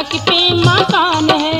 सड़क पे मकान है।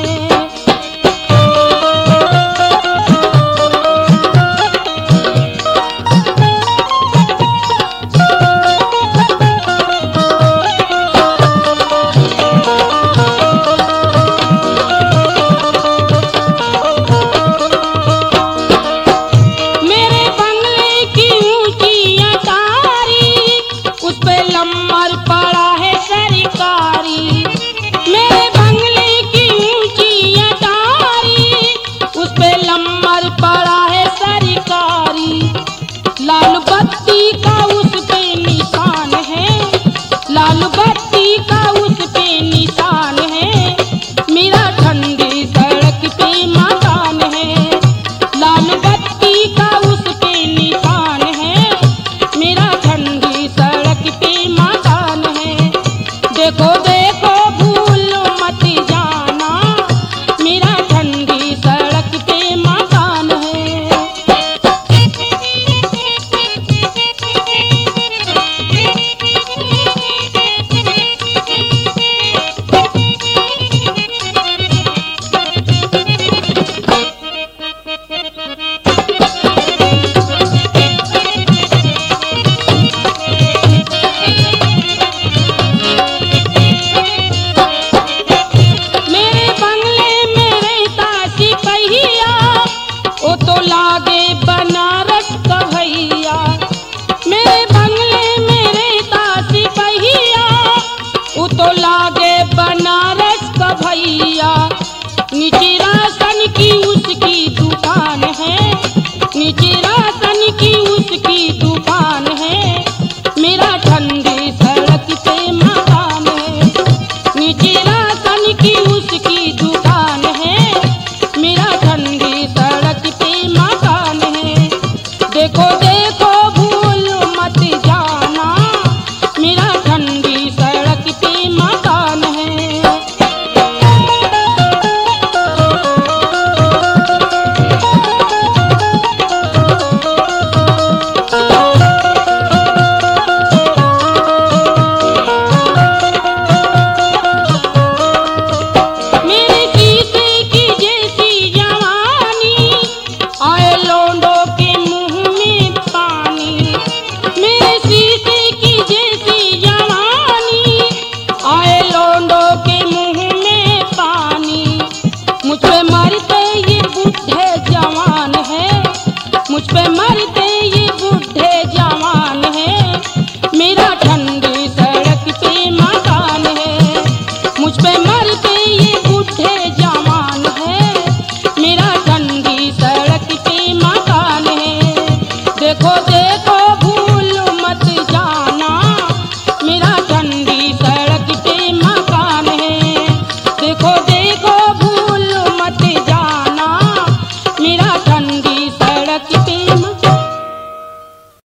लाल बत्ती का उस पे निशान है, लाल बत्ती का उस पे निशान है, मेरा ठंडी सड़क पे मकान है। लाल बत्ती का उस पे निशान है, मेरा ठंडी सड़क पे मकान है। देखो देखो भूल मत जाना, मेरा ठंडी सड़क पे मकान है। लागे बनारस का भैया, मेरे बंगले में रहता सिपहिया, वो तो लागे बनारस का भैया। नीचे राशन की उसकी दुकान है, नीचे राशन की उसकी दुकान है, मेरा ठंडी सड़क पे मकान है। नीचे राशन की उसकी दुकान है, मेरा ठंडी सड़क पे मकान है। देखो देखो भूल मत जाना, मेरा ठंडी सड़क पे मकान है। मुझ पे मरते ये बूढ़े जवान है, मेरा ठंडी सड़क पे मकान है। मुझ पे मरते ये बूढ़े जवान है, मेरा ठंडी सड़क पे मकान है। देखो देखो भूल मत जाना, मेरा ठंडी सड़क पे मकान है। देखो देखो भूल मत जाना, मेरा ठंडी सड़क पे